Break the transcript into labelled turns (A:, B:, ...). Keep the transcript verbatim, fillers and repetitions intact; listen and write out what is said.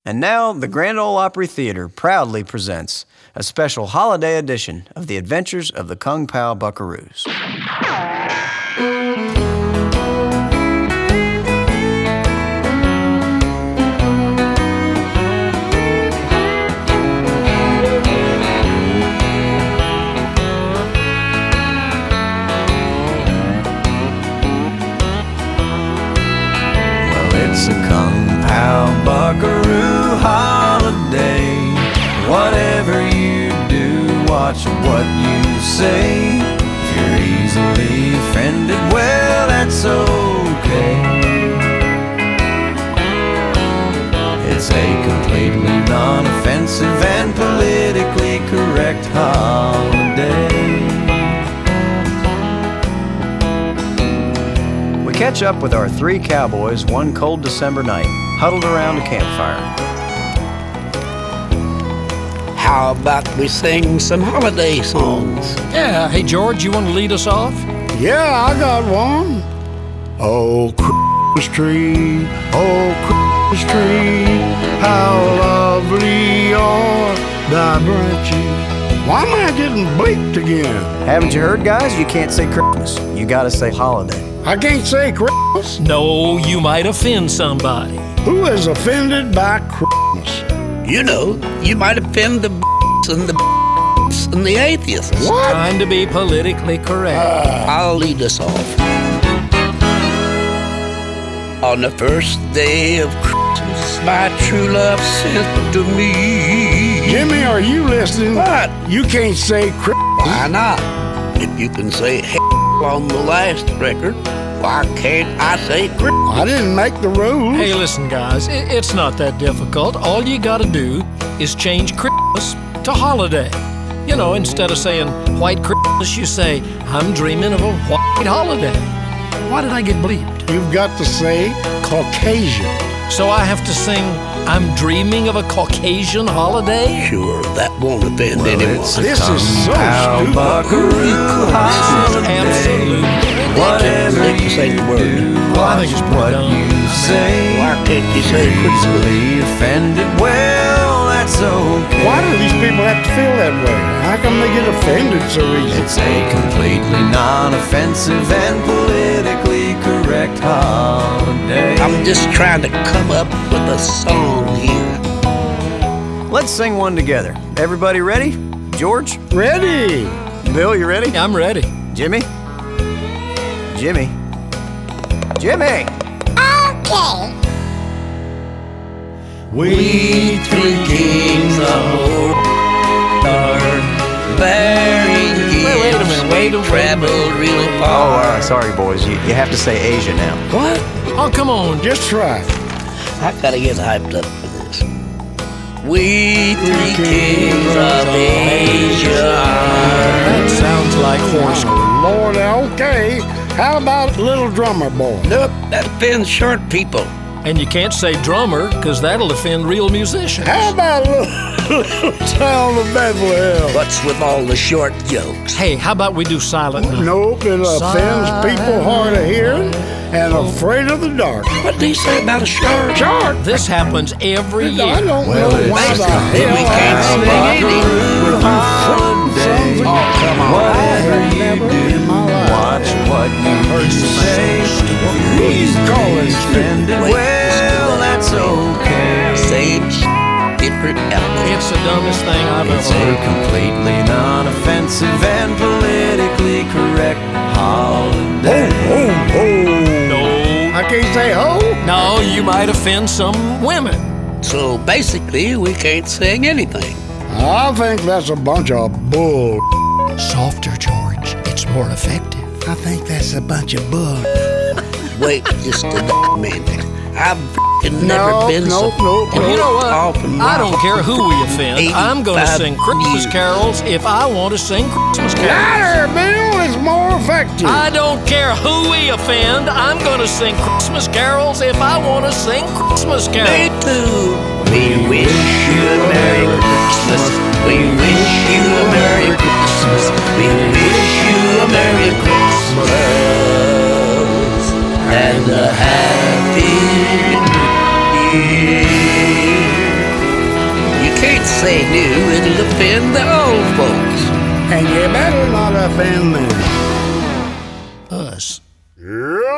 A: And now, the Grand Ole Opry Theater proudly presents a special holiday edition of The Adventures of the Kung Pao Buckaroos. It's a Kung Pao Buckaroo holiday. Whatever you do, watch what you say. If you're easily offended, well, that's okay. It's a completely non-offensive and politically correct holiday. Catch up with our three cowboys one cold December night, huddled around a campfire.
B: How about we sing some holiday songs?
C: Yeah, hey George, you want to lead us off?
D: Yeah, I got one. Oh, Christmas tree, oh, Christmas tree, how lovely are thy branches. Why am I getting bleeped again?
A: Haven't you heard, guys? You can't say Christmas. You gotta say holiday.
D: I can't say Christmas.
C: No, you might offend somebody.
D: Who is offended by Christmas?
B: You know, you might offend the and the and the atheists.
D: What?
C: Trying to be politically correct.
B: Uh, I'll lead us off. On the first day of Christmas, my true love sent to me.
D: Jimmy, are you listening?
B: What?
D: You can't say Christmas.
B: Why not? If you can say on the last record, why can't I say Christmas?
D: I didn't make the rules.
C: Hey, listen, guys, it, it's not that difficult. All you gotta do is change Christmas to holiday. You know, instead of saying white Christmas, you say, I'm dreaming of a white holiday. Why did I get bleeped?
D: You've got to say Caucasian.
C: So I have to sing, I'm dreaming of a Caucasian holiday?
B: Sure, that won't offend
A: Well,
B: anyone.
A: it's a
D: This is so
A: Pao
D: stupid.
A: Buckaroo holiday.
C: Absolutely.
A: Whatever
B: Can't you say
A: you
B: the word?
A: do,
C: Well, I think
A: watch
C: it's pretty
A: what
C: dumb.
A: you say.
B: Why can't you
A: If
B: say
A: you're
B: Christmas?
A: easily offended, well, that's okay.
D: Why do these people have to feel that way? How come they get offended so easy?
A: It's a completely non-offensive and politically correct holiday.
B: I'm just trying to come up with a song here.
A: Let's sing one together. Everybody ready? George?
D: Ready?
A: Bill, you ready?
C: I'm ready.
A: Jimmy? Jimmy? Jimmy!
E: Okay.
A: We three kings of
B: Are bearing gifts.
C: Wait, wait a minute, wait a minute.
B: Traveled really
A: Oh,
B: far.
A: uh, sorry, boys. You, you have to say Asia now.
B: What?
C: Oh, come on.
D: Just try.
B: I gotta get hyped up for this. We three kings of Asia.
C: That sounds like horse.
D: Lord, okay. How about Little Drummer Boy?
B: Nope, that offends short people.
C: And you can't say drummer, because that'll offend real musicians.
D: How about Little, little Town of Bethlehem?
B: What's with all the short jokes?
C: Hey, how about we do silent night?
D: Nope, it offends people hard of hearing and afraid of the dark.
B: What do you say about a shark?
D: Shark!
C: This happens every
D: I
C: year.
D: don't
A: Well,
D: know
A: it's
D: why
A: a
D: the
B: Then we
D: hell
B: can't
D: I
B: sing
D: like
B: any.
A: holiday.
B: Oh, come on.
A: Whatever you
D: Never
A: do,
D: in my life.
A: watch what you say. If you're easily offended, well, that's okay.
B: Same sh- different album.
C: It's the dumbest thing I've
A: It's
C: ever
A: a
C: heard.
A: completely non-offensive and politically correct holiday.
D: Oh, oh.
C: No.
D: I can't say ho?
C: No, you might offend some women.
B: So basically, we can't sing anything.
D: I think that's a bunch of bull.
C: Softer, George. It's more effective.
D: I think that's a bunch of bull.
B: Wait just a minute. I've f***ing never
D: No,
B: been
D: no,
B: so
D: no,
C: Well, you know what?
B: off in my
C: I don't care who we offend. I'm going to
B: eighty-five
C: sing Christmas
B: years.
C: carols if I want to sing Christmas carols.
D: Louder, Bill, it's more effective.
C: I don't care who we offend. I'm going to sing Christmas carols if I want to sing Christmas
B: Me
C: carols.
B: too. We wish you a Merry Christmas. We wish you a Merry Christmas. We wish you a Merry Christmas and a Happy New Year. say new, it'll offend the old folks.
D: And you better not offend them.
C: Us.
D: Yeah.